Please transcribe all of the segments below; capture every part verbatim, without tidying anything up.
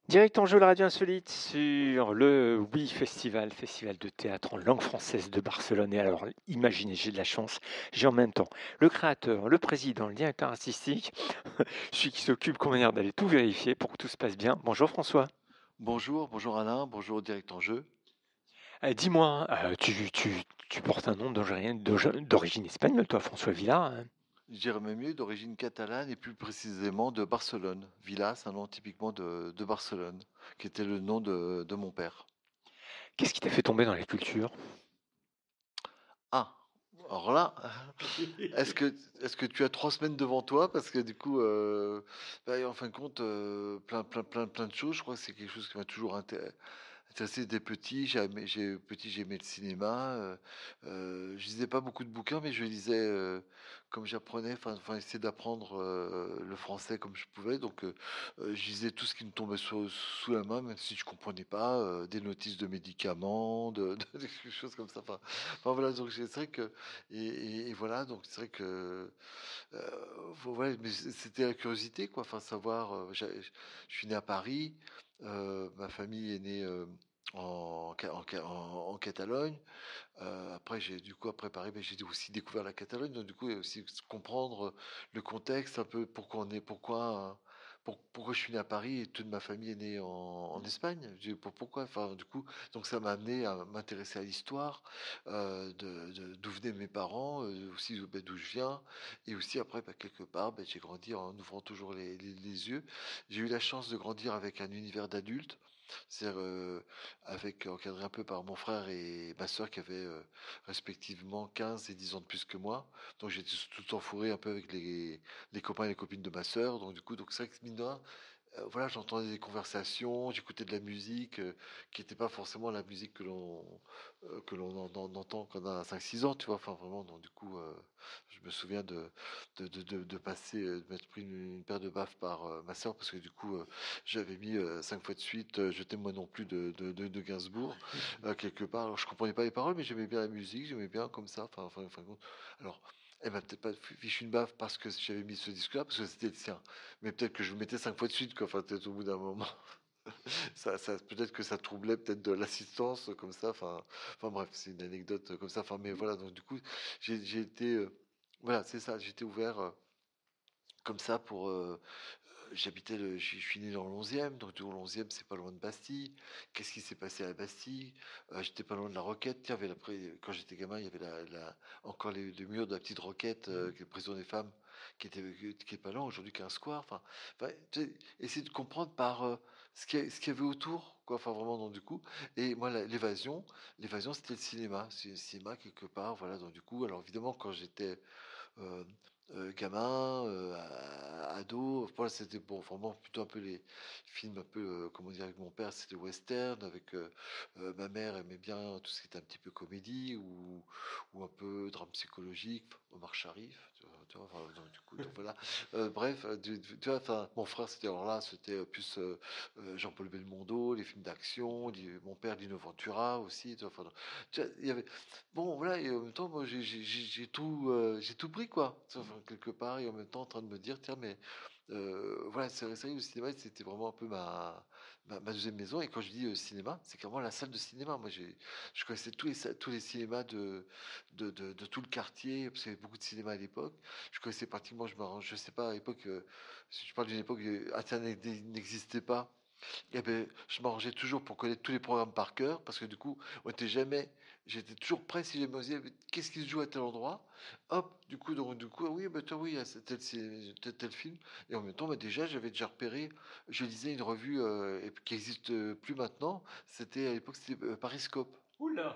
Direct en jeu, la radio insolite sur le Oui Festival, festival de théâtre en langue française de Barcelone. Et alors, imaginez, j'ai de la chance, j'ai en même temps le créateur, le président, le directeur artistique, celui qui s'occupe, comment dire, d'aller tout vérifier pour que tout se passe bien. Bonjour François. Bonjour, bonjour Alain, bonjour Direct en jeu. Euh, dis-moi, euh, tu, tu, tu portes un nom d'origine d'origine espagnole, toi, François Villard, hein. Je dirais même mieux d'origine catalane et plus précisément de Barcelone. Villa, c'est un nom typiquement de, de Barcelone, qui était le nom de, de mon père. Qu'est-ce qui t'a fait tomber dans la culture? Ah, alors là, est-ce que, est-ce que tu as trois semaines devant toi? Parce que du coup, euh, bah, en fin de compte, euh, plein, plein, plein, plein de choses. Je crois que c'est quelque chose qui m'a toujours inté- intéressé dès petit. J'ai aimé, j'ai, petit, j'aimais le cinéma. Euh, euh, je lisais pas beaucoup de bouquins, mais je lisais euh, comme j'apprenais, enfin, enfin, essayer d'apprendre euh, le français comme je pouvais. Donc, euh, euh, je lisais tout ce qui me tombait sous, sous la main, même si je comprenais pas, euh, des notices de médicaments, de, de- des choses comme ça. Enfin, enfin, voilà, donc c'est vrai que et, et- et voilà, donc c'est vrai que euh, faut- ouais, mais c- c'était la curiosité, quoi. Enfin, savoir. Euh, j'ai- je je suis né à Paris. Euh, ma famille est née euh, en, Ca- en, Ca- en- en Catalogne. Euh, après, j'ai du coup après Paris, mais j'ai aussi découvert la Catalogne. Donc du coup, il y a aussi comprendre le contexte un peu pourquoi on est, pourquoi, pour- pourquoi je suis né à Paris et toute ma famille est née en, en Espagne. J'ai- pour- Pourquoi? Enfin, du coup, donc ça m'a amené à m'intéresser à l'histoire, euh, de, de- d'où venaient mes parents, euh, aussi d'où ben, d'où je viens, et aussi après, ben, quelque part, ben, j'ai grandi en ouvrant toujours les, les- les yeux. J'ai eu la chance de grandir avec un univers d'adultes. C'est-à-dire euh, avec encadré un peu par mon frère et ma sœur qui avaient euh, respectivement quinze et dix ans de plus que moi. Donc j'étais tout le temps fourré un peu avec les, les copains et les copines de ma sœur. Donc du coup, donc c'est vrai que mine de rien, euh, voilà, j'entendais des conversations, j'écoutais de la musique euh, qui n'était pas forcément la musique que l'on euh, que l'on en- en- entend quand on a cinq six ans, tu vois. Enfin, vraiment, donc du coup, euh, je me souviens de, de, de, de, de passer, euh, de m'être pris une, une paire de baffes par euh, ma sœur parce que du coup, euh, j'avais mis euh, cinq fois de suite euh, Je t'aime moi non plus de, de, de, de Gainsbourg, euh, quelque part. Alors, je comprenais pas les paroles, mais j'aimais bien la musique, j'aimais bien comme ça. Enfin, enfin, enfin, bon. Alors, elle m'a peut-être pas fichu une baffe parce que j'avais mis ce disque-là, parce que c'était le sien. Mais peut-être que je le mettais cinq fois de suite, quoi. Enfin, peut-être au bout d'un moment. Ça, ça, peut-être que ça troublait peut-être de l'assistance, comme ça. Enfin, enfin bref, c'est une anecdote comme ça. Enfin, mais voilà, donc du coup, j'ai j'ai été. Euh, voilà, c'est ça, j'étais ouvert euh, comme ça pour. Euh, j'habitais, le, je suis je suis né dans le onzième, donc du coup, le onzième, c'est pas loin de Bastille. Qu'est-ce qui s'est passé à Bastille? Euh, J'étais pas loin de la Roquette. Tiens, il y avait après, quand j'étais gamin, il y avait la, la- encore les, les murs de la petite Roquette, euh, qui est prison des femmes, qui était qui est pas loin aujourd'hui, qu'un square. Enfin, enfin, tu sais, essayer de comprendre par euh, ce qu'il y, a- ce qu'il y avait autour, quoi. Enfin, vraiment, donc du coup. Et moi, la- l'évasion, l'évasion, c'était le cinéma. C'est le cinéma quelque part, voilà. Donc du coup, alors évidemment, quand j'étais euh, euh, gamin, euh, a- ado. Voilà, c'était bon, vraiment plutôt un peu les films un peu, euh, comment dire, avec mon père, c'était western. Avec euh, euh, ma mère aimait bien tout ce qui était un petit peu comédie ou, ou un peu drame psychologique, Omar Sharif. Tu vois, tu vois, enfin, donc, du coup, donc voilà. Euh, bref, euh, tu, tu- tu vois, enfin, mon frère, c'était alors là, c'était euh, plus euh, euh, Jean-Paul Belmondo, les films d'action, Di- mon père, Dino Ventura aussi. Tu vois, enfin, tu vois, il y avait bon, voilà, et en même temps, moi, j'ai j'ai- j'ai- j'ai tout, euh, j'ai tout pris, quoi. Enfin, quelque part, et en même temps, en train de me dire, tiens, mais euh, voilà, c'est c'est vrai que le cinéma, c'était vraiment un peu ma, ma, ma deuxième maison. Et quand je dis euh, cinéma, c'est carrément la salle de cinéma. Moi, j'ai, je connaissais tous les, sa- tous les cinémas de, de, de, de tout le quartier, parce qu'il y avait beaucoup de cinéma à l'époque. Je connaissais pratiquement, je me, je sais pas, à l'époque, euh, si je parle d'une époque où Internet n'existait pas. Eh ben, je m'arrangeais toujours pour connaître tous les programmes par cœur, parce que du coup, on était jamais, j'étais toujours prêt si jamais on se disait, qu'est-ce qui se joue à tel endroit? Hop, du coup, donc, du coup, ah oui, bah, toi, oui, il y a ce- tel, c'est- tel, tel film. Et en même temps, bah, déjà, j'avais déjà repéré, je lisais une revue euh, et qui existe euh, plus maintenant. C'était à l'époque, c'était euh, Pariscope. Oula.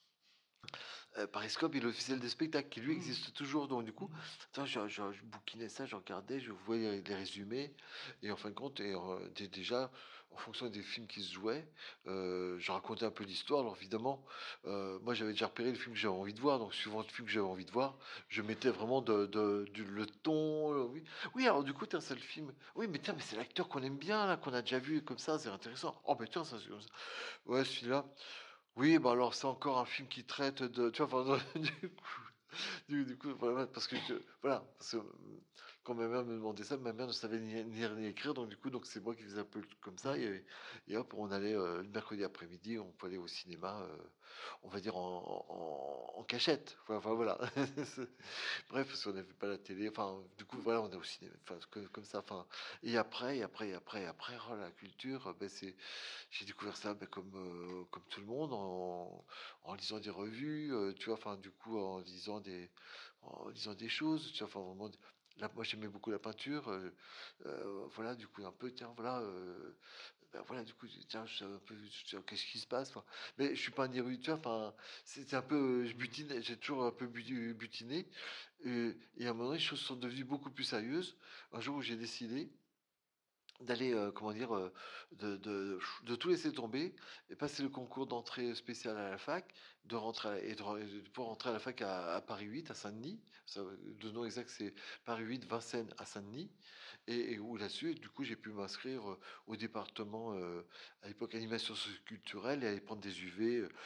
Euh, Pariscope est l'officiel des spectacles qui lui existe toujours. Donc du coup, attends, je, je- je bouquinais ça, je regardais, je voyais les résumés. Et en fin de compte, et, euh, dé- déjà, en fonction des films qui se jouaient, euh, je racontais un peu l'histoire. Alors évidemment, euh, moi j'avais déjà repéré le film que j'avais envie de voir. Donc suivant le film que j'avais envie de voir, je mettais vraiment de, de- du- le ton. euh, oui. Oui, alors du coup, tiens, c'est le film. Oui, mais tiens, mais c'est l'acteur qu'on aime bien, là, qu'on a déjà vu comme ça, c'est intéressant. Oh, mais tiens, ça, c'est comme ça. Ouais, celui-là. Oui, bah alors c'est encore un film qui traite de, tu vois, enfin, du coup, du, du coup, voilà, parce que je- voilà, parce que, euh, quand ma mère me demandait ça, ma mère ne savait ni ni lire ni écrire, donc du coup, donc c'est moi qui faisais un peu comme ça Mmh. et et hop, on allait, heu, le mercredi après-midi, on peut aller au cinéma, heu, on va dire en en en cachette. Enfin enfin voilà. C'est bref, parce qu'on n'avait pas la télé, enfin, du coup, voilà, on est au cinéma, enfin, que comme ça, enfin et après et après et après et après, oh la culture, beh, c'est j'ai découvert ça, beh, comme, heu, comme tout le monde en en lisant des revues, heu, tu vois? Enfin, du coup, en lisant des en lisant des choses, tu vois? Enfin, vraiment là, moi, j'aimais beaucoup la peinture, heu heu, voilà, du coup, un peu, tiens, voilà, heu, bah, voilà, du coup, j'ai tiens, je un peu, tiens, qu'est-ce qui se passe? Enfin, mais je suis pas un érudit, tu vois? Enfin, c'est c'est un peu, je Mmh. butine, j'ai toujours un peu buti butiné, heu et à un moment donné, les choses sont devenues beaucoup plus sérieuses. Un jour où j'ai décidé d'aller, heu, comment dire? Heu, de de de tout laisser tomber et passer le concours d'entrée spéciale à la fac, de rentrer à et de ren et de pouvoir rentrer à la fac à à Paris huit, à Saint-Denis. Ça, le nom exact, c'est Paris huit, Vincennes à Saint-Denis et et où là-dessus, du coup, j'ai pu m'inscrire, heu, au département, heu, à l'époque animation socio-culturelle et aller prendre des U V, heu,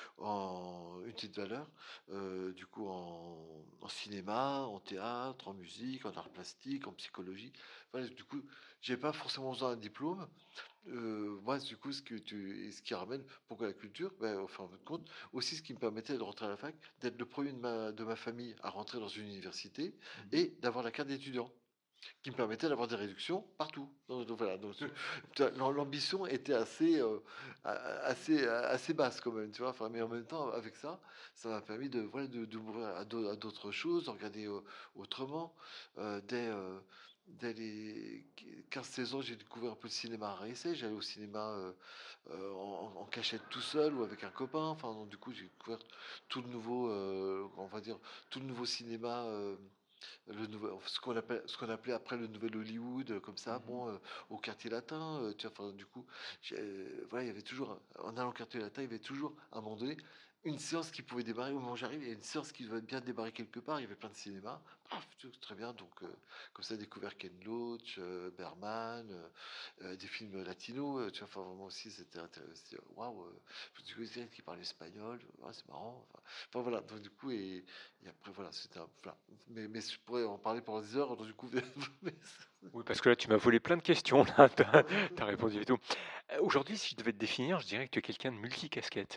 en unité de valeur, heu, du coup en en cinéma, en théâtre, en musique, en arts plastiques, en psychologie. Enfin, du coup, j'ai pas forcément besoin d'un diplôme. Heu, moi, du coup, ce que tu et ce qui ramène pourquoi la culture? Bah, au fin de compte, aussi ce qui me permettait de rentrer à la fac, d'être le premier de ma de ma famille à rentrer dans une université Mmh. et d'avoir la carte d'étudiant, qui me permettait d'avoir des réductions partout. Donc donc voilà, donc tu l'am l'ambition était assez, heu, a assez assez basse quand même, tu vois? Enfin, mais en même temps, avec ça, ça m'a permis de, voilà, de de m'ouvrir à d'au à d'autres choses, de regarder, heu, autrement. Heu, dès, heu, dès les quinze seize ans, j'ai découvert un peu le cinéma à essai. J'allais au cinéma, heu heu, en en cachette tout seul ou avec un copain. Enfin, donc du coup, j'ai découvert tout le nouveau, heu, on va dire, tout le nouveau cinéma, heu le nouveau ce qu'on appelle ce qu'on appelait après le nouvel Hollywood, heu, comme ça, Mmh. bon, heu, au quartier latin, heu, tu vois? Enfin, du coup, j'ai euh, voilà, il y avait toujours, en allant au quartier latin, il y avait toujours, à un moment donné, une séance qui pouvait démarrer au moment où j'arrive, il y a une séance qui devait bien démarrer quelque part, il y avait plein de cinéma. Paf! Tu très bien, donc heu, comme ça, découvert Ken Loach, heu, Bergman, heu heu, des films latinos, heu, tu vois? Enfin, vraiment aussi, c'était intéressant, waouh, heu, du coup, c'est qui parle espagnol, ouais, c'est marrant, enfin enfin, voilà, donc du coup et et après voilà, c'était un voilà, mais mais je pourrais en parler pendant des heures, donc du coup, mais Oui, parce que là, tu m'as volé plein de questions là, tu as tu as répondu et tout. Heu, aujourd'hui, si je devais te définir, je dirais que tu es quelqu'un de multicasquette.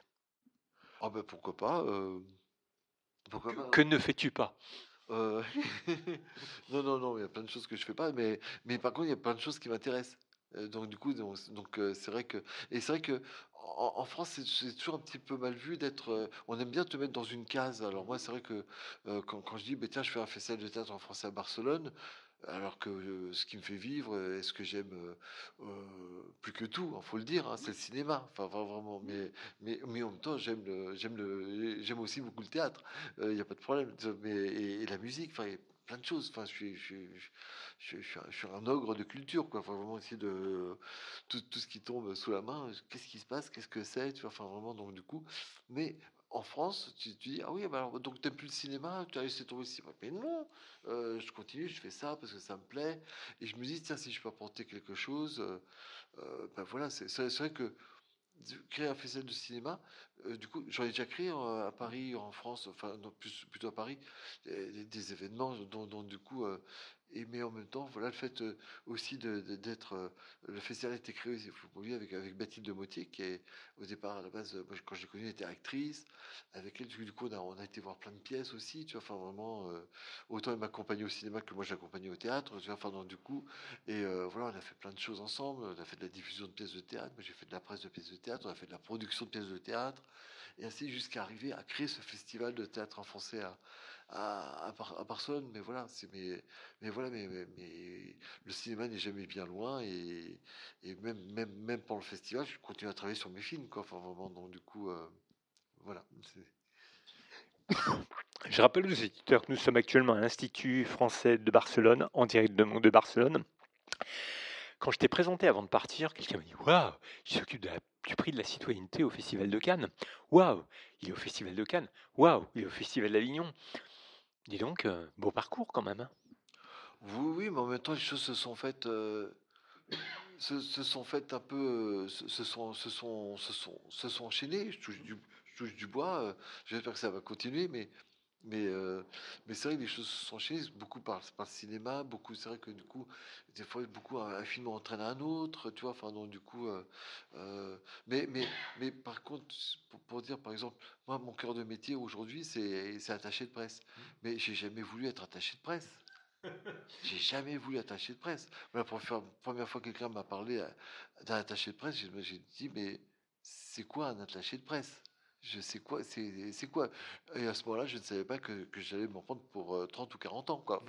ah bah, pourquoi pas, heu, pourquoi Que pas, que ne fais-tu pas? heu, non, non, non, il y a plein de choses que je fais pas, mais mais par contre, il y a plein de choses qui m'intéressent, heu, donc du coup, donc donc heu, c'est vrai que et c'est vrai que en en France, c'est c'est toujours un petit peu mal vu d'être, heu, on aime bien te mettre dans une case. Alors moi, c'est vrai que, heu, quand quand je dis: «Beh, tiens, je fais un festival de théâtre en français à Barcelone», alors que, heu, ce qui me fait vivre, heu, et ce que j'aime, heu heu, plus que tout, il faut le dire, hein, c'est le cinéma. Enfin, vra vraiment, mais mais mais en même temps, j'aime le j'aime le j'aime aussi beaucoup le théâtre, il y a pas de problème, tu mais et et la musique, enfin, il y a plein de choses. Enfin, je suis je suis je je je suis un je suis un ogre de culture, quoi. Enfin, vraiment essayer de tout tout ce qui tombe sous la main, qu'est-ce qui se passe? Qu'est-ce que c'est? Tu vois? Enfin, vraiment, donc du coup mais en France, tu tu dis: «Ah oui, bah, alors donc tu plus le cinéma, tu as laissé tomber le cinéma». Mais non! Heu, je continue, je fais ça parce que ça me plaît et je me dis: «Tiens, si je peux apporter quelque chose», heu heu, bah, voilà, c'est c'est c'est vrai que de créer un festival de cinéma, heu, du coup, j'en ai déjà créé, heu, à Paris, en France, enfin non, plus plutôt à Paris, des des des événements dont dont du coup, heu et mais en même temps, voilà, le fait, heu, aussi de de d'être, heu, le festival a été créé aussi, faut pas oublier, avec avec Bathilde Motier qui est au départ, à la base, heu, moi quand je l'ai connue, elle était actrice. Avec elle, du coup, on a on a été voir plein de pièces aussi, tu vois? Enfin vraiment, heu, autant elle m'accompagnait au cinéma que moi je l'accompagnais au théâtre, tu vois? Enfin donc du coup et heu, voilà, on a fait plein de choses ensemble. On a fait de la diffusion de pièces de théâtre. Moi, j'ai fait de la presse de pièces de théâtre. On a fait de la production de pièces de théâtre. Et ainsi jusqu'à arriver à créer ce festival de théâtre en français à, à, à, Bar- à Barcelone. Mais voilà, c'est mais, mais voilà, mais, mais, mais le cinéma n'est jamais bien loin. Et, et même, même, même pendant le festival, je continue à travailler sur mes films, quoi. Enfin, vraiment, donc du coup, euh, voilà. c'est- Je rappelle aux éditeurs que nous sommes actuellement à l'Institut français de Barcelone, en direct de, de Barcelone. Quand je t'ai présenté avant de partir, quelqu'un m'a dit: Waouh, il s'occupe de la- du prix de la citoyenneté au Festival de Cannes. Waouh, il est au Festival de Cannes. Waouh, il est au Festival d'Avignon. Dis donc, euh, beau parcours quand même, hein. Oui, oui, mais en même temps, les choses se sont faites. euh, se, se sont faites un peu, euh, se, se sont, se sont, se sont, se sont enchaînées. Je touche du, je touche du bois. euh, J'espère que ça va continuer, mais Mais, euh, mais c'est vrai que les choses se sont enchaînées, beaucoup par, par le cinéma, beaucoup, c'est vrai que du coup, des fois, beaucoup, un, un film entraîne un autre, tu vois, enfin, donc du coup, euh, euh, mais, mais, mais par contre, pour, pour dire, par exemple, moi, mon cœur de métier aujourd'hui, c'est, c'est attaché de presse. Mais j'ai jamais voulu être attaché de presse. J'ai jamais voulu être attaché de presse. Moi, la première, première fois que quelqu'un m'a parlé euh, d'un attaché de presse, j'ai j'ai dit, mais c'est quoi un attaché de presse? Je sais quoi, c'est c'est quoi? Et à ce moment-là, je ne savais pas que, que j'allais m'en prendre pour euh, trente ou quarante ans, quoi.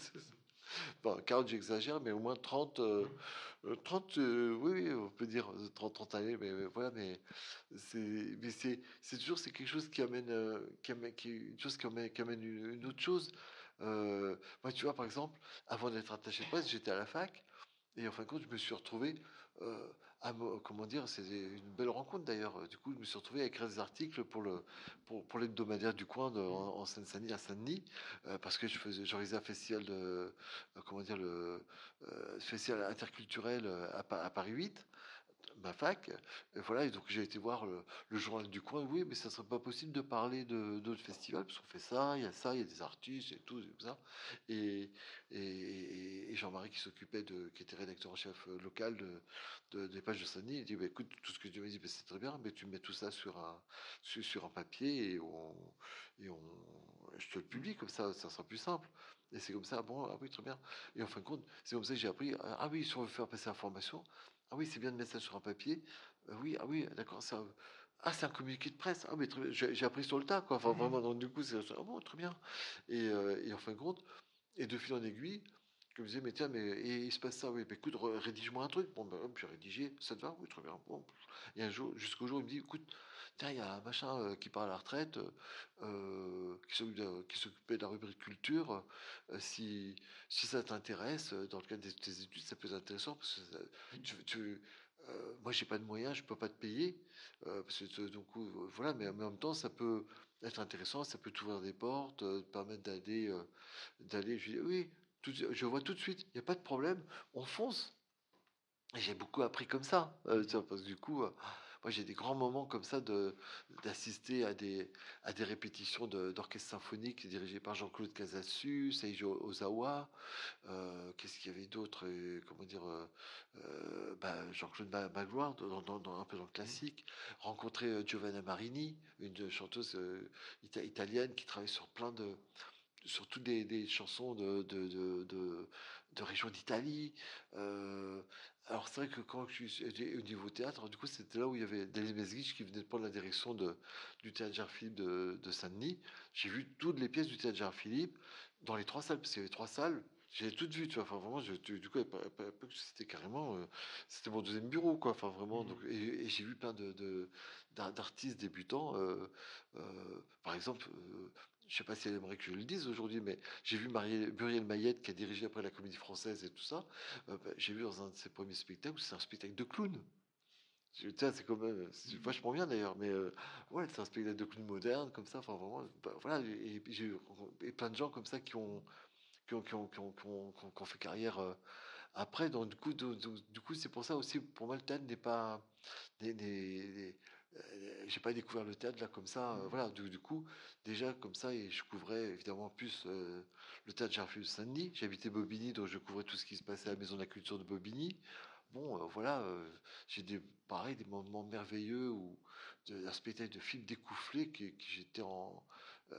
Bon, quarante, j'exagère, mais au moins trente, euh, euh, trente, euh, oui, oui, on peut dire euh, trente, trente années, mais, mais voilà, mais c'est, mais c'est, c'est toujours, c'est quelque chose qui amène, euh, qui amène, qui, une chose qui amène, qui amène une, une autre chose. Euh, moi, tu vois, par exemple, avant d'être attaché de presse, j'étais à la fac, et en fin de compte, je me suis retrouvé, euh, à me- comment dire, c'est une belle rencontre d'ailleurs. Du coup, je me suis retrouvé à écrire des articles pour le, pour, pour l'hebdomadaire du coin de- en, en Seine-Saint-Denis, à Saint-Denis, euh, parce que je faisais, j'organisais un festival de, euh, comment dire, le euh, festival interculturel euh, à, Pa- à Paris huit, ma fac. Et voilà, et donc j'ai été voir le, le journal du coin. Oui, mais ça serait pas possible de parler de d'autres festivals, parce qu'on fait ça, il y a ça, il y a des artistes et tout, et tout ça. Et, et, et Jean-Marie qui s'occupait de, qui était rédacteur en chef euh, local de, de- des pages de Saint-Denis, il dit, bah, écoute, tout ce que tu m'as dit, bah, c'est très bien, mais tu mets tout ça sur un, sur, sur un papier et on, et on, je te le publie, comme ça, ça sera plus simple. Et c'est comme ça, bon, ah oui, très bien. Et en fin de compte, c'est comme ça que j'ai appris, ah ah oui, si on veut faire passer l'information, ah oui, c'est bien de mettre ça sur un papier. Euh, oui, ah oui, d'accord, ça. Ah, c'est un communiqué de presse. Ah, mais très bien. J'ai j'ai appris sur le tas, quoi. Enfin, vraiment, donc, du coup, c'est ah bon, très bien. Et, euh, et en fin de compte, et de fil en aiguille, je me disais, mais tiens, mais et il se passe ça, oui, bah, écoute, re- rédige-moi un truc. Bon, ben, hop, j'ai rédigé, ça te va? Oui, très bien. Bon. Et un jour, jusqu'au jour, il me dit, écoute, tiens, il y a un machin euh, qui part à la retraite, euh, qui s'occupe de- qui s'occupait de la rubrique culture. Euh, si, si ça t'intéresse, euh, dans le cadre de tes études, ça peut être intéressant, parce que ça- tu, tu, euh, moi, j'ai pas de moyens, je peux pas te payer, euh, parce que euh, donc euh, voilà, mais en même temps, ça peut être intéressant, ça peut t'ouvrir des portes, euh, te permettre d'aller, euh, d'aller. Je dis oui, tout de- je vois tout de suite, il n'y a pas de problème, on fonce. Et j'ai beaucoup appris comme ça, euh, tu vois, parce que du coup, euh, moi j'ai des grands moments comme ça de d'assister à des à des répétitions de- d'orchestre symphonique dirigé par Jean-Claude Casasus, Seiji Ozawa. Euh, qu'est-ce qu'il y avait d'autre? euh, Comment dire? euh, euh, bah, Jean-Claude Ma- Magloire, dans, dans- dans- un peu dans le classique. Rencontrer euh, Giovanna Marini, une chanteuse euh, ita- italienne qui travaille sur plein de sur toutes des, des chansons de, de, de, de, de régions d'Italie. Euh, alors c'est vrai que quand je suis allé au niveau théâtre, du coup c'était là où il y avait Denis Mesguich qui venait de prendre la direction de, du théâtre Gérard-Philippe de, de Saint-Denis. J'ai vu toutes les pièces du théâtre Gérard-Philippe dans les trois salles, parce qu'il y avait trois salles. J'ai toutes vues, tu vois. Enfin, vraiment, je, du du coup, c'était carrément, euh, c'était mon deuxième bureau, quoi. Enfin, vraiment. Donc, et, et j'ai vu plein de, de- d'ar- d'artistes débutants. Euh, euh, par exemple, euh, je sais pas si elle aimerait que je le dise aujourd'hui, mais j'ai vu Marie, Muriel Mayette qui a dirigé après la Comédie Française et tout ça. Euh, bah, j'ai vu dans un de ses premiers spectacles, c'est un spectacle de clown. Je- Tiens, c'est quand même, c'est vachement bien d'ailleurs, mais euh, ouais, c'est un spectacle de clown moderne comme ça. Enfin, vraiment, bah, voilà. Et, et puis j'ai eu et plein de gens comme ça qui ont qui ont, qui ont, qui ont, qui ont- qui ont- qui ont fait carrière euh, après. Donc, du coup, du, du- du coup, c'est pour ça aussi, pour moi, le théâtre n'est pas. n'est- n'est- n'est- euh, j'ai pas découvert le théâtre là comme ça. Euh, voilà, du, du coup, déjà comme ça, et je couvrais évidemment plus euh, le théâtre Gerfus Saint-Denis. J'habitais Bobigny, donc je couvrais tout ce qui se passait à la Maison de la Culture de Bobigny. Bon, euh, voilà, euh, j'ai des, pareil, des moments merveilleux où de, un spectacle de film découfflé que, que j'étais en. euh,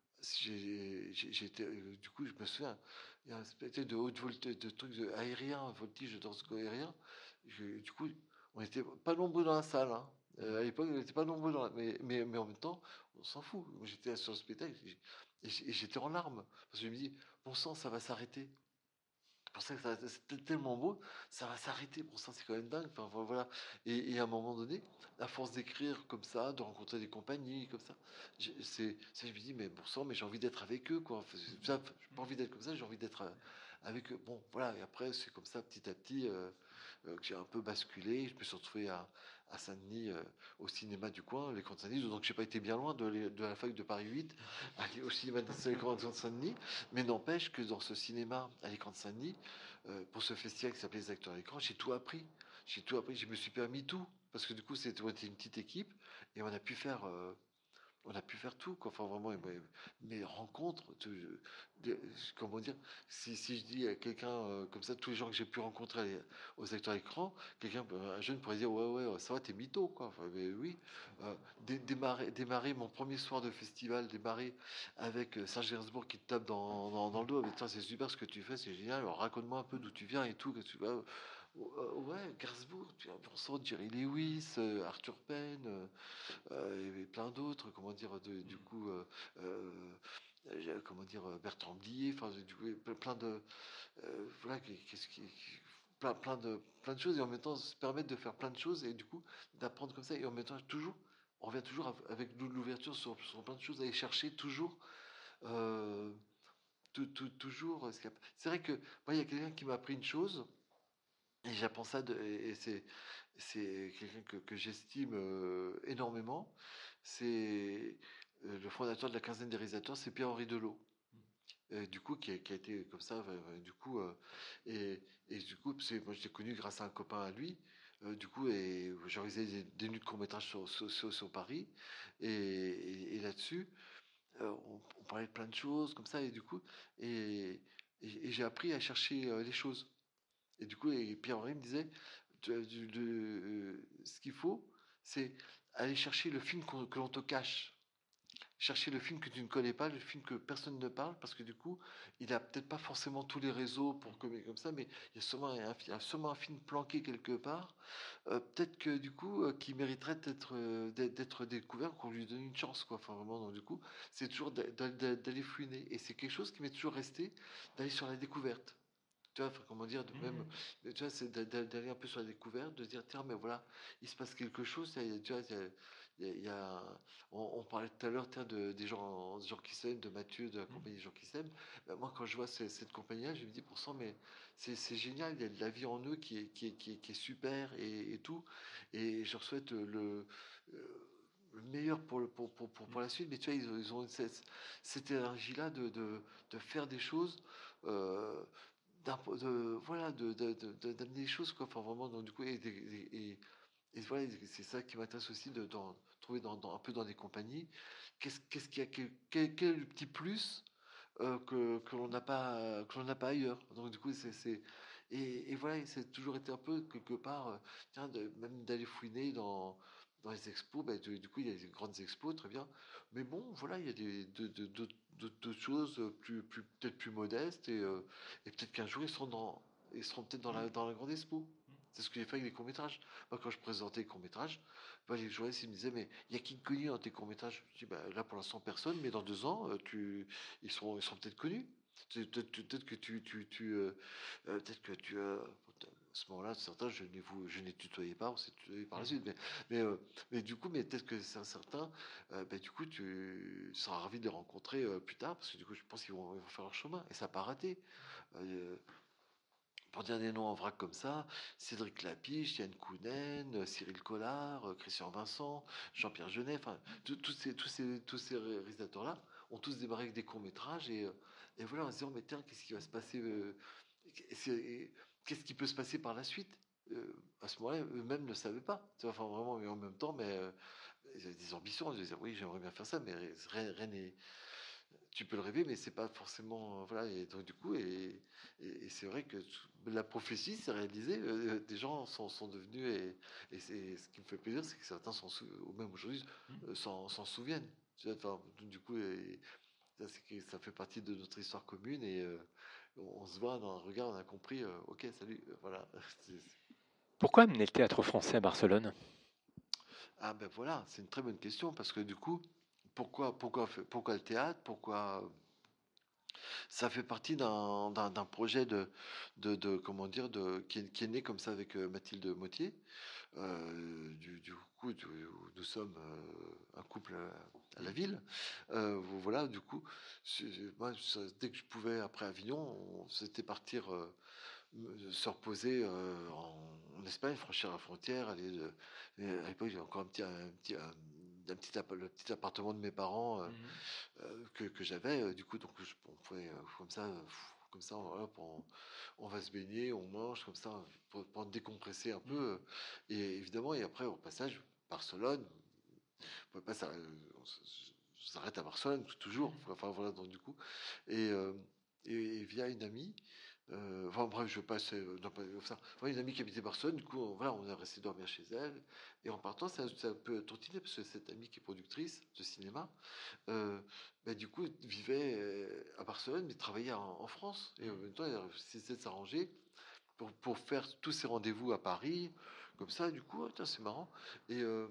j'ai- j'ai- J'étais, euh, du coup, je me souviens, il y a un spectacle de haute voltige, de trucs de aérien, voltige de danse aérien. Je- Du coup, on n'était pas nombreux dans la salle, hein. Euh, à l'époque, on n'était pas nombreux dans la... mais, mais, mais en même temps, on s'en fout. Moi, j'étais sur le spectacle et j'- et j'étais en larmes. Parce que je me dis, bon sang, ça va s'arrêter. C'est pour ça que ça- c'était tellement beau, ça va s'arrêter. Bon sang, c'est quand même dingue. Enfin, vo- voilà. Et, et à un moment donné, à force d'écrire comme ça, de rencontrer des compagnies comme ça, j'ai- c'est, c'est- je me dis, mais bon sang, mais j'ai envie d'être avec eux, quoi. Enfin, j'ai j'ai pas envie d'être comme ça, j'ai envie d'être euh, avec eux. Bon, voilà. Et après, c'est comme ça, petit à petit. euh, euh, que j'ai un peu basculé. Je me suis retrouvé à, à Saint-Denis, euh, au cinéma du coin, l'écran de Saint-Denis. Donc, j'ai pas été bien loin de, l'é- de la fac de Paris huit, aller au cinéma de l'écran de Saint-Denis. Mais n'empêche que dans ce cinéma à l'écran de Saint-Denis, euh, pour ce festival qui s'appelait Les Acteurs à l'écran, j'ai tout appris. J'ai tout appris. Je me suis permis tout. Parce que du coup, c'était on était une petite équipe et on a pu faire. euh, on a pu faire tout, quoi. Enfin, vraiment, mes, mes rencontres, de- de- comment dire, si, si je dis à quelqu'un euh, comme ça, tous les gens que j'ai pu rencontrer aux acteurs écran, quelqu'un, un jeune pourrait dire, ouais, ouais, ça va, t'es mytho, quoi. Enfin, mais oui, euh, dé- démarrer, démarrer mon premier soir de festival, démarrer avec euh, Serge Gainsbourg qui te tape dans, dans, dans le dos, avec, tiens, c'est super ce que tu fais, c'est génial, alors raconte-moi un peu d'où tu viens et tout, que tu vas. Euh, ouais, Gainsbourg, tu vois, on sent Jerry Lewis, euh, Arthur Penn, euh, euh, et plein d'autres, comment dire, de- du coup, euh, euh, euh, comment dire, euh, Bertrand Blier, enfin, du coup, ple- plein de, euh, voilà, qu'est-ce qui, qui- plein, plein de, plein de choses, et en même temps se permettre de faire plein de choses, et du coup, d'apprendre comme ça, et en même temps, toujours, on revient toujours av- avec de l'ouverture sur, sur plein de choses, aller chercher toujours, euh, tout- tout- toujours, ce qu'il y a- c'est vrai que, moi, il y a quelqu'un qui m'a appris une chose, et j'apprends ça, de, et et c'est, c'est quelqu'un que, que j'estime euh, énormément. C'est euh, le fondateur de la quinzaine des réalisateurs, c'est Pierre-Henri Delot. Euh, du coup, qui a, qui a été comme ça, euh, euh, du coup, euh, et, et du coup, c'est, moi je l'ai connu grâce à un copain à lui, euh, du coup, et j'ai réalisé des, des nuits de court-métrage sur, sur, sur- sur Paris, et, et- et là-dessus, euh, on, on parlait de plein de choses, comme ça, et du coup, et, et- et j'ai appris à chercher euh, les choses. Et du coup, et Pierre-Henri me disait, tu- tu- de- euh, ce qu'il faut, c'est aller chercher le film qu'on- que l'on te cache. Chercher le film que tu ne connais pas, le film que personne ne parle, parce que du coup, il a peut-être pas forcément tous les réseaux pour comme, comme ça, mais il y a sûrement un, fi- il y a sûrement un film planqué quelque part, euh, peut-être que du coup, euh, qui mériterait d'être euh, d'être d'être découvert, qu'on lui donne une chance, quoi. Enfin, vraiment, donc, du coup, c'est toujours d'a- d'a- d'a- d'aller fouiner. Et c'est quelque chose qui m'est toujours resté, d'aller sur la découverte. Tu vois, enfin, comment dire, de même, Mhm. tu vois, c'est d'a- d'a- d'aller un peu sur la découverte, de se dire, tiens, mais voilà, il se passe quelque chose, il y a- tu vois, il y a, il y a- il y a- on, on parlait tout à l'heure, tiens, de, des gens, des gens qui s'aiment, de Mathieu, de la compagnie des gens qui s'aiment. Ben, moi, quand je vois ce- cette compagnie-là, je me dis, pourtant, mais c'est c'est génial, il y a de la vie en eux qui est, qui est, qui est, qui est super et, et tout. Et je leur souhaite le, euh, le meilleur pour, le, pour, pour, pour, pour la suite, mais tu vois, ils, ont ils ont cette, cette énergie-là de, de, de faire des choses. euh, d'impo- de, voilà, de, de, de- de- d'amener les choses, quoi. Enfin, vraiment, donc, du coup, et, et, et- et voilà, c'est ça qui m'intéresse aussi de, dans- trouver dans, dans- un peu dans des compagnies. Qu'est-ce, qu'est-ce qu'il y a, quel, quel- quel est le petit plus euh, que, que l'on n'a pas, que l'on n'a pas ailleurs. Donc, du coup, c'est, c'est, et, et voilà, c'est toujours été un peu quelque part, euh, tiens, de, même d'aller fouiner dans, dans les expos. Bah, du, du coup, il y a des grandes expos, très bien. Mais bon, voilà, il y a des, de- de- de- de- d'autres choses plus, plus, peut-être plus modestes et, euh, et peut-être qu'un jour, ils seront dans, ils seront peut-être dans la, dans la grande expo. C'est ce que j'ai fait avec les courts-métrages. Moi, quand je présentais les courts-métrages, bah, les journalistes ils me disaient, mais il y a qui de connu dans tes courts-métrages? Je dis, bah, là, pour l'instant, personne, mais dans deux ans, euh, tu, ils seront, ils seront peut-être connus. Tu- Peut-être peut-être que tu, tu, tu, euh, euh, peut-être que tu, euh, à ce moment-là, certains, je ne vous, je ne les tutoyais pas, on s'est tutoyé par la suite, mais, mais, euh, mais du coup, mais peut-être que c'est un certain, euh, bah, du coup, tu seras ravi de les rencontrer euh, plus tard, parce que du coup, je pense qu'ils vont, ils vont faire leur chemin, et ça n'a pas raté. Euh, pour dire des noms en vrac comme ça, Cédric Lapiche, Yann Kounen, euh, Cyril Collard, euh, Christian Vincent, Jean-Pierre Jeunet, enfin, tous tous ces, tous ces, tous ces ré- réalisateurs-là ont tous démarré avec des courts-métrages et, euh, et voilà, on se dit, oh, mais tiens, qu'est-ce qui va se passer, euh, qu'est-ce qu'est-ce qui peut se passer par la suite? Euh, à ce moment-là, eux-mêmes ne savaient pas. Tu vois, enfin, vraiment, mais en même temps, mais euh, ils avaient des ambitions. Ils disaient, oui, j'aimerais bien faire ça, mais rien, rien n'est tu peux le rêver, mais c'est pas forcément. euh, Voilà, et donc du coup, et, et, et c'est vrai que tout- la prophétie s'est réalisée. euh, des gens sont, sont devenus, et, et c'est ce qui me fait plaisir, c'est que certains, s'en sou- ou même aujourd'hui, euh, s'en s'en souviennent. Tu vois, enfin, du coup, et, ça, c'est que ça fait partie de notre histoire commune, et euh, on, on se voit dans un regard, on a compris, euh, ok, salut, euh, voilà. C'est- c'est- Pourquoi amener le théâtre français à Barcelone? Ah ben voilà, c'est une très bonne question, parce que du coup, pourquoi, pourquoi, pourquoi le théâtre? Pourquoi Ça fait partie d'un d'un d'un projet de, de, de- comment dire, de, qui est, qui est né comme ça avec euh, Mathilde Mottier. Euh, du, du coup, du- nous sommes euh, un couple à, à la ville. Euh, voilà, du coup, c'est- moi, ça- dès que je pouvais, après Avignon, on s'était partir euh, me- se reposer euh, en, en Espagne, franchir la frontière, aller. euh, et à l'époque, j'avais encore un petit, un petit, un, un petit, appa- le petit appartement de mes parents. euh, Mhm. euh, que, que j'avais. euh, du coup, donc je, on pouvait euh, comme ça, euh, comme ça, voilà, pour- on va se baigner, on mange comme ça pour, pour décompresser un peu. Mhm. euh, Et évidemment, et après au passage, Barcelone. On pouvait pas s'arr- euh, on s- s- s'arrête à Barcelone toujours. Enfin voilà, donc du coup, et, euh, et, et via une amie. euh, enfin bref, je passe, euh, non, pas ça. Enfin, une amie qui habitait Barcelone, du coup, on, voilà, on est resté dormir chez elle. Et en partant, ça, ça a un peu tourtiné parce que cette amie qui est productrice de cinéma, euh, bah, du coup, vivait euh, à Barcelone, mais travaillait en, en France. Et en même temps, elle a essayé de s'arranger pour, pour faire tous ses rendez-vous à Paris, comme ça. Du coup, oh, tiens, c'est marrant. Et, euh,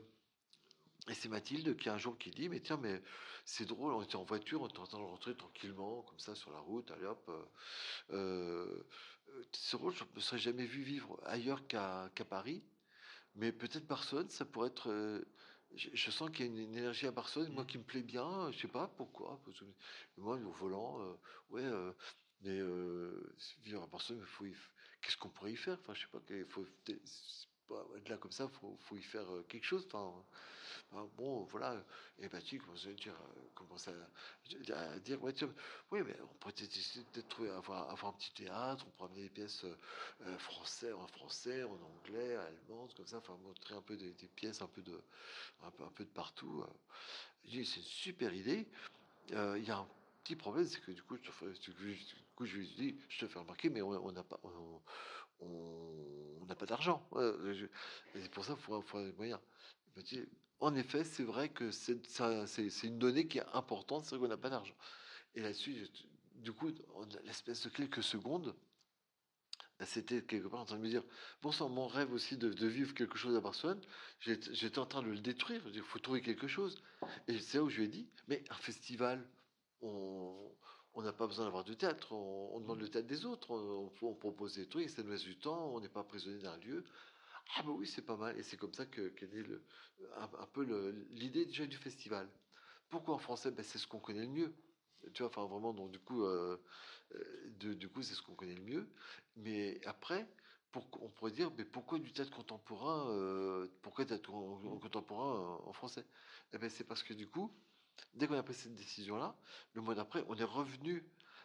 et c'est Mathilde qui un jour qui dit, mais tiens, mais c'est drôle, on était en voiture, on était en train de rentrer tranquillement, comme ça, sur la route, allez hop. Euh, euh, euh, c'est drôle, je ne me serais jamais vu vivre ailleurs qu'à qu'à Paris, mais peut-être Barcelone, ça pourrait être. euh, je, je sens qu'il y a une, une énergie à Barcelone, moi qui me plaît bien, je sais pas pourquoi. Parce que moi, au volant, euh, ouais, euh, mais euh, vivre à Barcelone, il faut y f- qu'est-ce qu'on pourrait y faire? Enfin, je sais pas, il faut peut-être- c'est pas être là comme ça, faut, faut y faire euh, quelque chose. Enfin, ah, bon, voilà. Et Baptiste commence à dire, euh, commence à, à dire, ouais, tiens, oui, mais on pourrait peut-être essayer de trouver, avoir, avoir un petit théâtre, on pourrait amener des pièces euh, euh, français, en français, en anglais, allemand, comme ça, enfin, montrer un peu des, des pièces un peu de, un peu, un peu de partout. euh. Je dis, c'est une super idée. Euh, Il y a un petit problème, c'est que du coup, je te fais- du coup, je lui dis, je te fais remarquer, mais on on n'a pas, on, on- on n'a pas d'argent. Ouais, je- et c'est pour ça qu'il faut, faut des moyens. Il m'a dit, en effet, c'est vrai que c'est ça- c'est- c'est une donnée qui est importante, c'est vrai qu'on n'a pas d'argent. Et là-dessus, je- du coup, en l'espace de quelques secondes, bah, c'était quelque part en train de me dire, bon sang, mon rêve aussi de, de vivre quelque chose à Barcelone, j'étais j'étais en train de le détruire. Il faut trouver quelque chose. Et c'est là où je lui ai dit, mais un festival, on on n'a pas besoin d'avoir de théâtre, on, on demande le théâtre des autres, on, on propose des trucs, ça nous laisse du temps, on n'est pas prisonnier d'un lieu. Ah bah oui, c'est pas mal. Et c'est comme ça que qu'est née le, un, un peu le- l'idée déjà du festival. Pourquoi en français? Ben, c'est ce qu'on connaît le mieux. Tu vois, enfin vraiment, donc du coup, euh, euh, de- du coup, c'est ce qu'on connaît le mieux. Mais après, pour, on pourrait dire, mais pourquoi du théâtre contemporain, euh, pourquoi théâtre con- contemporain euh, en français? Eh ben, c'est parce que du coup, dès qu'on a pris cette décision-là, le mois d'après, on est revenu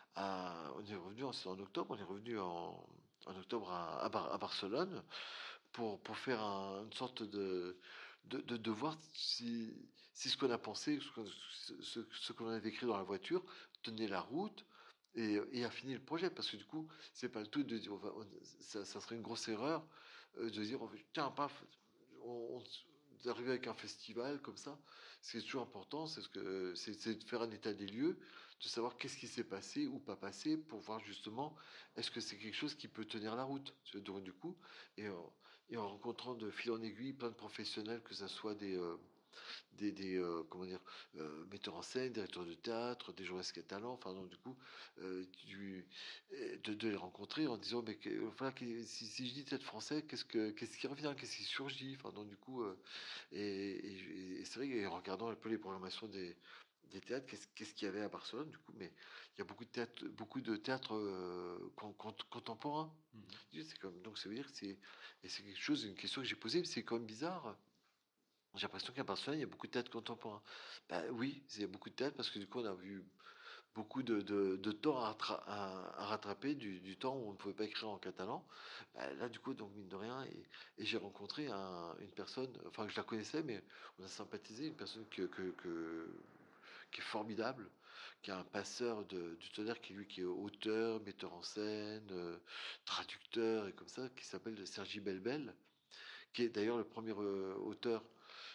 à, on est revenu en, c'est en octobre, on est revenu en, en octobre à, à Bar- à Barcelone pour, pour faire un- une sorte de, de, de, de voir si, si ce qu'on a pensé, ce, qu'on- ce, ce- ce qu'on avait écrit dans la voiture, tenait la route et, et a fini le projet. Parce que du coup, c'est pas le tout de dire, on va- on- ça, ça serait une grosse erreur euh, de dire, on fait, tiens, paf, on, on- d'arriver avec un festival comme ça. Ce qui est toujours important, c'est ce que, c'est c'est de faire un état des lieux, de savoir qu'est-ce qui s'est passé ou pas passé pour voir justement est-ce que c'est quelque chose qui peut tenir la route. Donc, du coup, et, en- et en rencontrant de fil en aiguille plein de professionnels, que ce soit des, euh, des, des, euh, comment dire, euh, metteurs en scène, directeurs de théâtre, des journalistes catalans, enfin donc du coup, euh, du, euh, de, de les rencontrer en disant, mais que- voilà, que- si, si je dis théâtre français, qu'est-ce que, qu'est-ce qui revient, qu'est-ce qui surgit, enfin donc du coup, euh, et, et- et c'est vrai, et en regardant un peu les programmations des des théâtres, qu'est-ce qu'est-ce qu'il y avait à Barcelone, du coup, mais il y a beaucoup de théâtre, beaucoup de théâtre euh, con- con- contemporain. C'est comme, donc ça veut dire que c'est, et c'est quelque chose, une question que j'ai posée, mais c'est quand même bizarre. J'ai l'impression qu'à Barcelone, il y a beaucoup de théâtre contemporain. Ben oui, il y a beaucoup de théâtre parce que du coup, on a vu beaucoup de, de, de temps à, rattra- à- à rattraper du, du temps où on ne pouvait pas écrire en catalan. Ben là, du coup, donc mine de rien, et, et j'ai rencontré un- une personne, enfin, je la connaissais, mais on a sympathisé, une personne que, que, que- qui est formidable, qui est un passeur de, du tonnerre, qui lui qui est auteur, metteur en scène, euh, traducteur et comme ça, qui s'appelle Sergi Belbel, qui est d'ailleurs le premier euh, auteur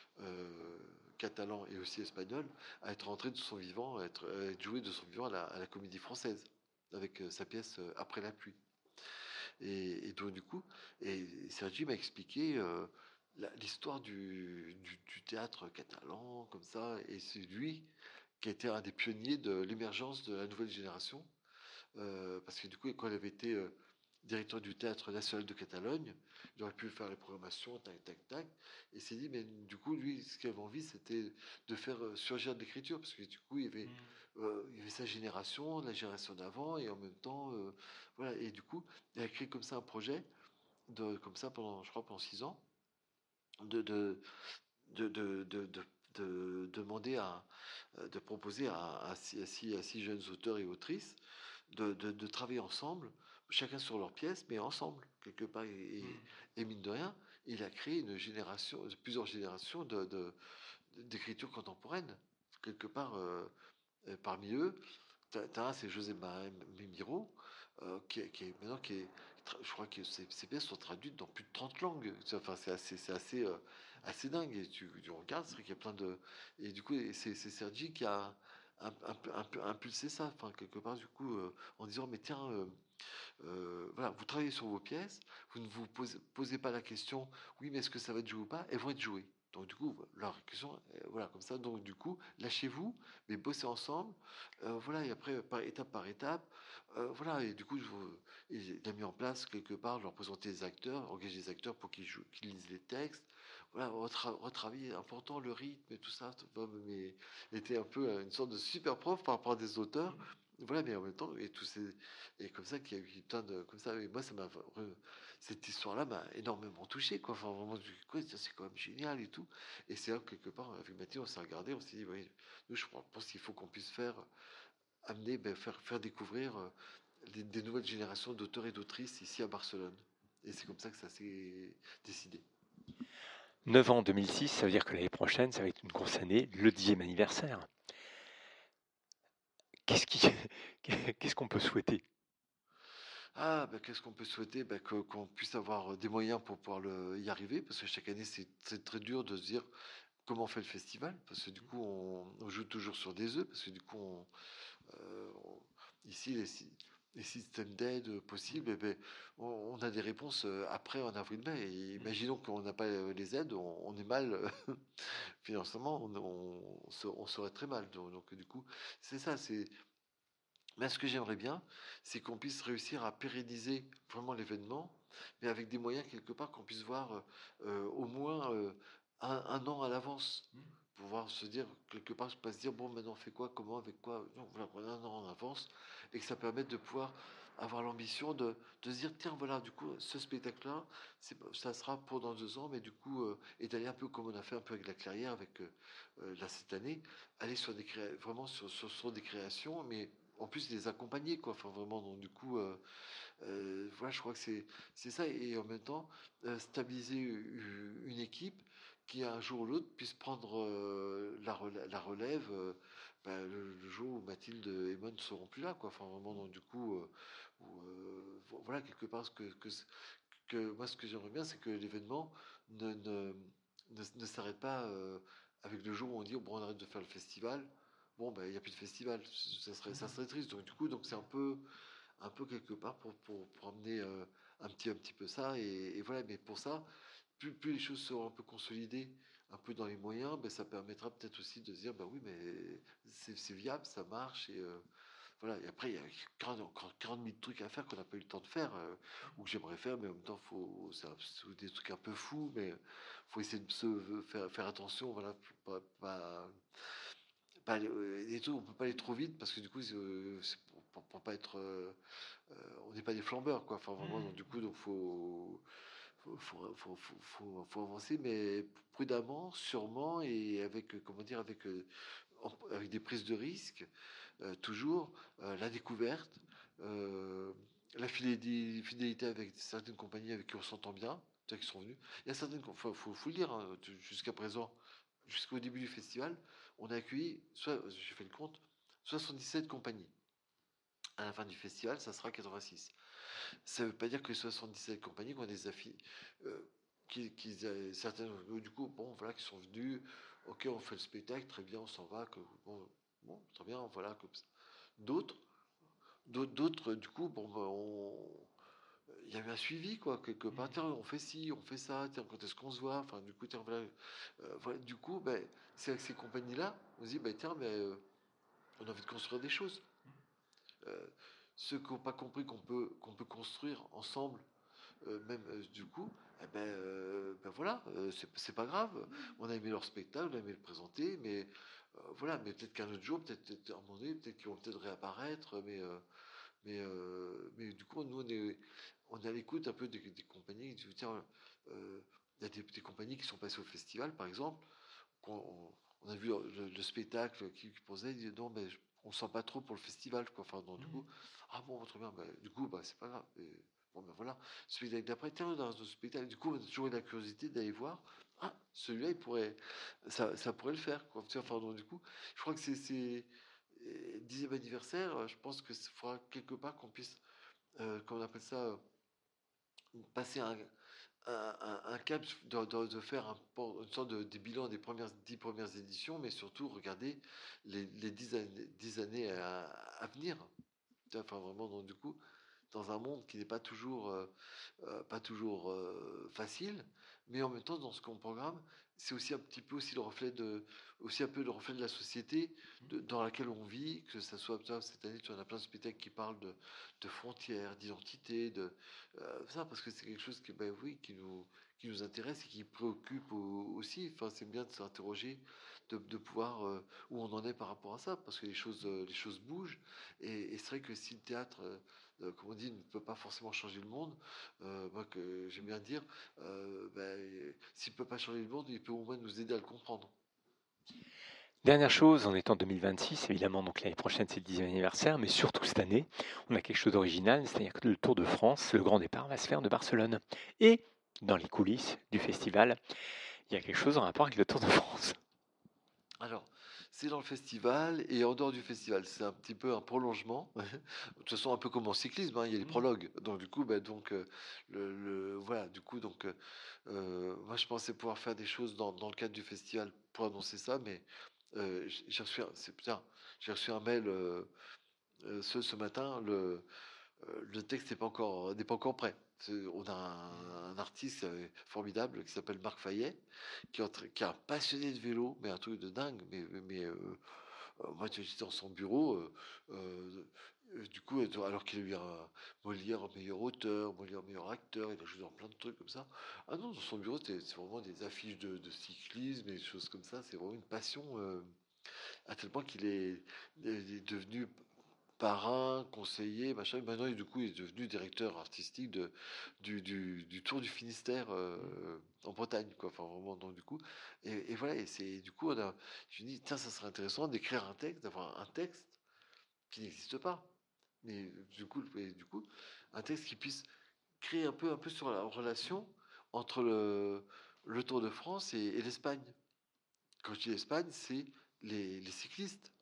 euh, catalan et aussi espagnol à être entré de son vivant, à être, à être joué de son vivant à la, à la Comédie Française avec euh, sa pièce euh, Après la pluie. Et, et donc du coup, et Sergi m'a expliqué euh, la- l'histoire du, du, du théâtre catalan comme ça, et c'est lui qui a été un des pionniers de l'émergence de la nouvelle génération, euh, parce que du coup, quand il avait été euh, directeur du Théâtre National de Catalogne, il aurait pu faire les programmations, tac, tac, tac. Et il s'est dit, mais du coup, lui, ce qu'il avait envie, c'était de faire euh, surgir de l'écriture, parce que du coup, il y avait, euh, il y avait sa génération, la génération d'avant, et en même temps, euh, voilà. Et du coup, il a créé comme ça un projet, de, comme ça, pendant, je crois, pendant six ans, de, de, de, de, de, de- de demander à, euh, de proposer à, à six, à six- à six jeunes auteurs et autrices de, de- de travailler ensemble, chacun sur leur pièce, mais ensemble, quelque part. Et, et- et mine de rien, il a créé une génération, plusieurs générations de, de, d'écriture contemporaine. Quelque part, euh, euh, parmi eux, t'as, t'as un, c'est José Miro, euh, qui, est- qui est maintenant qui est, tra- je crois que ses, ses pièces sont traduites dans plus de trente langues. C'est- Enfin, c'est assez, c'est assez, euh, assez dingue. Et tu, tu regardes, c'est vrai qu'il y a plein de, et du coup, et c'est, c'est Sergi qui a un, un peu, un peu impulsé ça, enfin quelque part du coup, euh, en disant mais tiens, euh, euh, voilà, vous travaillez sur vos pièces, vous ne vous posez, posez pas la question, oui, mais est-ce que ça va être joué ou pas? Elles vont être jouées. Donc du coup, leur question, euh, voilà, comme ça. Donc du coup, lâchez-vous, mais bossez ensemble, euh, voilà. Et après, par étape par étape, euh, voilà. Et du coup, je vous- il a mis en place quelque part, leur présenter les acteurs, engager les acteurs pour qu'ils jouent, qu'ils lisent les textes, voilà, retra- retravailler, important le rythme et tout ça. tout- Mais il était un peu euh, une sorte de super prof par rapport à des auteurs. Voilà, mais en même temps, et tous ces, et comme ça, qu'il y a eu plein de. Comme ça, et moi, ça m'a. vra- Cette histoire-là m'a énormément touché, quoi. Enfin, vraiment, du coup, c'est quand même génial et tout. Et c'est là que, quelque part, avec Mathieu, on s'est regardé, on s'est dit, oui, nous, je pense qu'il faut qu'on puisse faire, amener, ben, faire, faire découvrir euh, des, des nouvelles générations d'auteurs et d'autrices ici à Barcelone. Et c'est comme ça que ça s'est décidé. neuf ans en deux mille six, ça veut dire que l'année prochaine, ça va être une grosse année, le dixième anniversaire. Qu'est-ce qui, qu'est-ce qu'on peut souhaiter? Ah, ben, qu'est-ce qu'on peut souhaiter? Ben, que- qu'on puisse avoir des moyens pour pouvoir le, y arriver, parce que chaque année, c'est c'est très dur de se dire comment on fait le festival, parce que du coup, on, on joue toujours sur des œufs, parce que du coup, on, euh, on- ici, les, sy- les systèmes d'aide possibles, eh ben, on, on a des réponses euh, après en avril-mai. Et imaginons qu'on n'a pas euh, les aides, on, on est mal euh, financièrement, on, on, on se- on serait très mal. Donc, donc, du coup, c'est ça, c'est mais ce que j'aimerais bien, c'est qu'on puisse réussir à pérenniser vraiment l'événement, mais avec des moyens quelque part qu'on puisse voir euh, euh, au moins euh, un, un an à l'avance. Pouvoir se dire quelque part, pas se dire bon maintenant on fait quoi, comment, avec quoi, non, voilà, on a un an en avance, et que ça permette de pouvoir avoir l'ambition de, de se dire tiens voilà du coup ce spectacle-là, c'est, ça sera pour dans deux ans, mais du coup euh, et d'aller un peu comme on a fait un peu avec la Clairière, avec euh, euh, là cette année, aller sur des créa- vraiment sur, sur, sur des créations, mais en plus les accompagner quoi, enfin vraiment donc du coup euh, euh, voilà je crois que c'est c'est ça et en même temps euh, stabiliser u- une équipe qui un jour ou l'autre puisse prendre euh, la, rela- la relève euh, ben, le, le jour où Mathilde et Mon ne seront plus là quoi, enfin vraiment donc du coup euh, où, euh, vo- voilà quelque part ce que, que, que moi ce que j'aimerais bien c'est que l'événement ne, ne, ne, ne s'arrête pas euh, avec le jour où on dit bon on arrête de faire le festival. Bon, ben, il n'y a plus de festival, ça serait, ça serait triste. Donc, du coup, donc c'est un peu, un peu quelque part pour, pour, pour amener euh, un petit, un petit peu ça. Et, et voilà, mais pour ça, plus, plus les choses seront un peu consolidées, un peu dans les moyens, ben, ça permettra peut-être aussi de se dire, bah oui, mais c'est c'est viable, ça marche. Et euh, voilà. Et après, il y a quarante encore quarante mille trucs à faire qu'on n'a pas eu le temps de faire, euh, ou que j'aimerais faire, mais en même temps, faut, c'est un- c'est des trucs un peu fous, mais faut essayer de se faire, faire attention, voilà, pour pas, pas pas aller- euh, les trucs, on peut pas aller trop vite parce que du coup, c'est euh, c'est pour, pour- pour pas être, euh, euh, on n'est pas des flambeurs, quoi. Enfin, vraiment, donc du coup, donc faut, faut, faut, faut, faut, faut- faut avancer, mais prudemment, sûrement et avec, euh, comment dire, avec, euh, en- avec des prises de risques, euh, toujours euh, la découverte, euh, la fidélité, fidélité avec certaines compagnies avec qui on s'entend bien, ceux qui sont venus. Il y a certaines, il faut, faut, faut le dire, hein, jusqu'à présent, jusqu'au début du festival, on a accueilli, soit, j'ai fait le compte, soixante-dix-sept compagnies. À la fin du festival, ça sera quatre-vingt-six. Ça ne veut pas dire que les soixante-dix-sept compagnies qu'on des affiches, euh, qui, qui, euh, certaines, euh, du coup, bon, voilà, qui sont venus, ok, on fait le spectacle, très bien, on s'en va, que, bon, bon, très bien, voilà, comme ça. D'autres, d'autres, d'autres, du coup, bon, ben, on, il y avait un suivi, quoi, quelque part. Tiens, on fait ci, on fait ça, tiens, quand est-ce qu'on se voit? Enfin, du coup, tiens, voilà. Euh, voilà, du coup, ben, c'est avec ces compagnies-là, on se dit, ben, tiens, mais euh, on a envie de construire des choses. Euh, ceux qui n'ont pas compris qu'on peut, qu'on peut construire ensemble, euh, même euh, du coup, eh ben, euh, ben voilà, euh, c'est c'est pas grave. On a aimé leur spectacle, on a aimé le présenter, mais euh, voilà, mais peut-être qu'un autre jour, peut-être peut-être à un moment donné, peut-être qu'ils vont peut-être réapparaître, mais euh, mais euh, mais du coup, nous on est on est à l'écoute un peu des, des compagnies. qui disent, tiens, euh, il y a des, des compagnies qui sont passées au festival, par exemple, qu'on- on, on a vu le, le spectacle qui, qui posait, ils disaient non, mais je- on sent pas trop pour le festival, quoi. Enfin, donc, du coup, ah bon, très bien, bah, du coup, bah, c'est pas grave. Et Bon, ben voilà, spectacle d'après, tiens, dans ce spectacle, du coup, on a toujours eu la curiosité d'aller voir. Ah, celui-là, il pourrait, ça, ça pourrait le faire, quoi. Tu vois, enfin, donc, du coup, je crois que c'est, c'est euh, dixième anniversaire, euh, je pense que il faudra quelque part qu'on puisse, euh, comment on appelle ça, euh, passer un, un, un- un cap de, de- de faire un, pan- une sorte de, des bilans des premières dix premières éditions, mais surtout regarder les, les dix années, dix années à, à venir. Tu vois, enfin, vraiment, donc, du coup, dans un monde qui n'est pas toujours, euh, euh, pas toujours euh, facile, mais en même temps, dans ce qu'on programme, c'est aussi un petit peu aussi le reflet de, aussi un peu le reflet de la société de- dans laquelle on vit, que ça soit, tu vois, cette année, tu en as plein de spectacles qui parlent de, de frontières, d'identité, de euh, ça, parce que c'est quelque chose qui, ben oui, qui nous, qui nous intéresse et qui préoccupe au- aussi. Enfin, c'est bien de s'interroger, de, de pouvoir euh, où on en est par rapport à ça, parce que les choses, euh, les choses bougent. Et, et c'est vrai que si le théâtre, euh, euh, comme on dit, ne peut pas forcément changer le monde, euh, moi que j'aime bien dire, euh, ben, s'il peut pas changer le monde, il peut au moins nous aider à le comprendre. Dernière chose, on est en deux mille vingt-six, évidemment, donc l'année prochaine c'est le dixième anniversaire, mais surtout cette année, on a quelque chose d'original, c'est-à-dire que le Tour de France, le grand départ va se faire de Barcelone. Et dans les coulisses du festival, il y a quelque chose en rapport avec le Tour de France. Alors, c'est dans le festival et en dehors du festival, c'est un petit peu un prolongement. De toute façon, un peu comme en cyclisme, hein, il y a les Mm. prologues. Donc du coup, ben, donc euh, le, le- voilà, du coup, donc euh, euh, moi je pensais pouvoir faire des choses dans, dans le cadre du festival pour annoncer ça, mais euh, j'ai j'ai reçu, un, c'est putain, j'ai reçu un mail euh, euh, ce, ce matin. Le, euh, le texte n'est pas encore n'est pas encore prêt. C'est- On a un, un artiste euh, formidable qui s'appelle Marc Fayet, qui est, en train- qui est un passionné de vélo, mais un truc de dingue. Mais, mais euh, euh, moi, j'étais dans son bureau, euh, euh, euh, du coup, euh, alors qu'il a eu un Molière meilleur auteur, Molière meilleur acteur, il a joué dans plein de trucs comme ça. Ah non, dans son bureau, c'est c'est vraiment des affiches de, de cyclisme et des choses comme ça. C'est vraiment une passion, euh, à tel point qu'il est, il est devenu parrain, conseiller, machin. Et maintenant, il- du coup, il est devenu directeur artistique de, du, du, du Tour du Finistère euh, en Bretagne, quoi. Enfin, vraiment, donc, du coup. Et, et voilà, et c'est du coup, on a, je me dis, tiens, ça serait intéressant d'écrire un texte, d'avoir un texte qui n'existe pas. Mais du coup, et du coup, un texte qui puisse créer un peu, un peu sur la relation entre le, le Tour de France et, et l'Espagne. Quand je dis l'Espagne, c'est les, les cyclistes.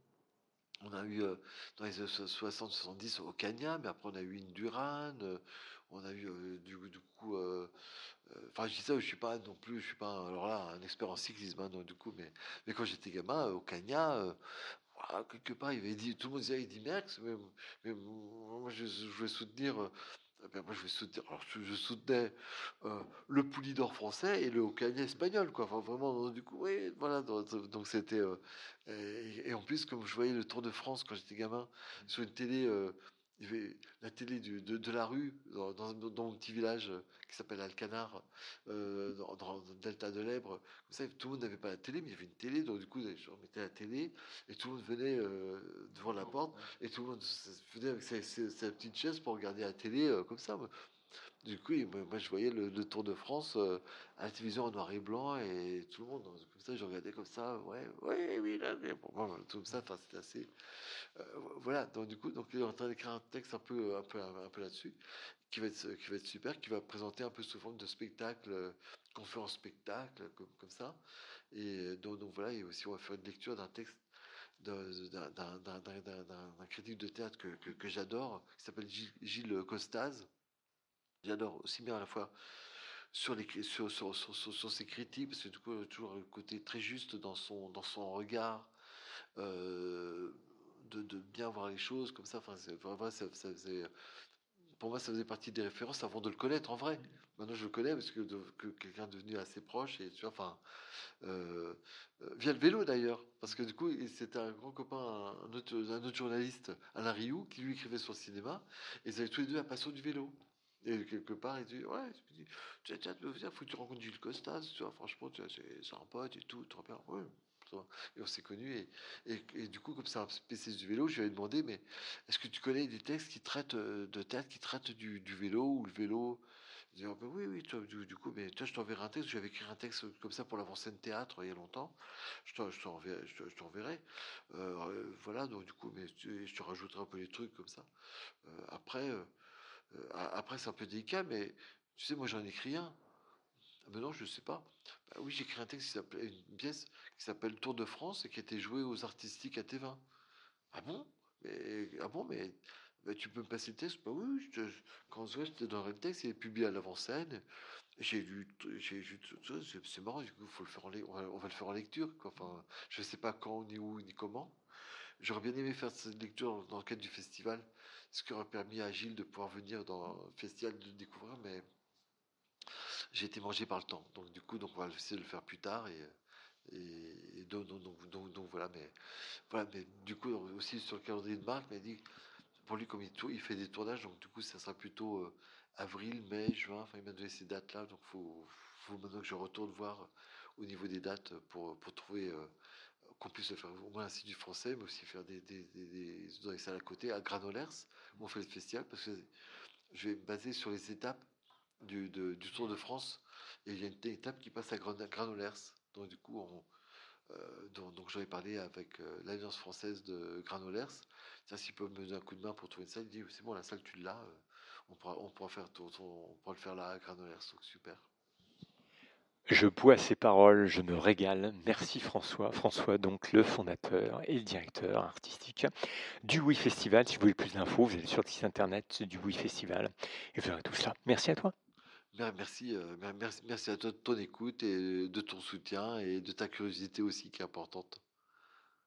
On a eu euh, dans les années soixante soixante-dix au Kenya, mais après on a eu Indurain, euh, on a eu euh, du, du coup, euh, euh, enfin je dis ça, je suis pas non plus, je suis pas alors là un expert en cyclisme, hein, donc, du coup, mais mais quand j'étais gamin euh, au Kenya, euh, voilà, quelque part il avait dit, tout le monde disait Eddy Merckx, mais, mais moi je, je voulais soutenir. euh, eh ben, moi, je vais soutenir. Alors, je, je soutenais euh, le Poulidor français et le Ocagna espagnol, quoi. Enfin, vraiment, donc, du coup, oui, voilà. Donc, donc c'était. euh, et, et en plus, comme je voyais le Tour de France quand j'étais gamin sur une télé, euh, il y avait la télé du- de, de la rue dans, dans, dans mon petit village euh, qui s'appelle Alcanar, euh, dans, dans le delta de l'Èbre. Comme ça, tout le monde n'avait pas la télé, mais il y avait une télé. Donc, du coup, je remettais la télé et tout le monde venait euh, devant la porte et tout le monde s- venait avec sa, sa- sa petite chaise pour regarder la télé euh, comme ça. Du coup, il- moi, moi, je voyais le, le Tour de France euh, à la télévision en noir et blanc et tout le monde, euh, comme ça, je regardais comme ça, ouais, ouais, oui, là, mais pour moi, tout comme ça, enfin, c'était assez. euh, voilà, donc du coup, donc, il est en train d'écrire un texte un peu, un peu, un peu là-dessus, qui va être, qui va être super, qui va présenter un peu sous forme de spectacle, euh, qu'on fait en spectacle, comme, comme ça. Et euh, donc, donc voilà, et aussi, on va faire une lecture d'un texte de- d'un d'un- d'un- d'un- d'un- d'un critique de théâtre que, que, que j'adore, qui s'appelle Gilles, Gilles Costaz. J'adore aussi bien à la fois sur, les, sur, sur, sur, sur- sur ses critiques, parce que du coup, il a toujours le côté très juste dans son, dans son regard, euh, de, de bien voir les choses comme ça. Enfin, c'est- enfin, voilà, ça, ça faisait- pour moi, ça faisait partie des références avant de le connaître en vrai. Maintenant, je le connais parce que, de- que quelqu'un est devenu assez proche, et tu vois, enfin, euh, euh, via le vélo d'ailleurs, parce que du coup, il- c'était un grand copain, un un autre, un autre journaliste, Alain Rioux, qui lui écrivait sur le cinéma, et ils avaient tous les deux la passion du vélo. Et quelque part, il dit, ouais, je me dis, tiens, tiens, tu veux venir, faut que tu rencontres Gilles Costas, tu vois, franchement, tu vois, c'est c'est un pote et tout, trop bien, ouais. Ça va. Et on s'est connus, et, et, et du coup, comme c'est un spécialiste du vélo, je lui avais demandé, mais est-ce que tu connais des textes qui traitent euh, de théâtre, qui traitent du, du vélo, ou le vélo? Il dit, ah ben oui, oui, toi, du, du coup, mais toi, je t'enverrai un texte. J'avais écrit un texte comme ça pour l'avant-scène théâtre il y a longtemps. Je t'en- je t'enverrai. Je te- je t'enverrai. Euh, euh, voilà, donc du coup, mais tu- je te rajouterai un peu les trucs comme ça. Euh, après, euh, Euh, a- après, c'est un peu délicat, mais tu sais, moi, j'en écris un. Ah ben non, je sais pas. Bah oui, j'ai écrit un texte qui s'appelle, une pièce qui s'appelle Tour de France et qui a été jouée aux artistiques à T vingt. Ah bon? Mais, ah bon, mais bah, tu peux me passer le texte? Bah oui, oui, je te- quand je te donnerai le texte, il est publié à l'avant-scène. J'ai lu, j'ai lu tout ça, c'est c'est marrant, du coup, faut le faire en, lec- on va, on va le faire en lecture, quoi. Enfin, je sais pas quand, ni où, ni comment. J'aurais bien aimé faire cette lecture dans le cadre du festival, ce qui aurait permis à Gilles de pouvoir venir dans le festival de le découvrir, mais j'ai été mangé par le temps. Donc du coup, donc on va essayer de le faire plus tard et, et, et donc, donc, donc, donc- donc voilà. Mais voilà, mais du coup aussi sur le calendrier de Marc, il m'a dit pour lui comme il, tour- il fait des tournages, donc du coup ça sera plutôt euh, avril, mai, juin. Enfin, il m'a donné ces dates-là, donc faut, faut maintenant que je retourne voir au niveau des dates pour pour trouver euh, qu'on puisse faire au moins un site du français, mais aussi faire des, des, des, des- dans les salles à côté, à Granolers, où on fait le festival, parce que je vais me baser sur les étapes du, de- du Tour de France. Et il y a une étape qui passe à Gran- Granollers. Donc du coup, on, euh, donc, donc j'en ai parlé avec euh, l'Alliance française de Granollers. Tiens, s'ils peuvent me donner un coup de main pour trouver une salle, il dit c'est bon, la salle tu l'as, euh, on pourra, on pourra faire ton- ton- on pourra le faire là à Granollers. Donc super. Je bois ces paroles, je me régale. Merci François. François, donc le fondateur et le directeur artistique du Oui Festival. Si vous voulez plus d'infos, vous allez sur le site internet du Oui Festival et vous verrez tout cela. Merci à toi. Mer- Merci, euh, mer- merci, merci à toi de ton écoute et de ton soutien et de ta curiosité aussi qui est importante.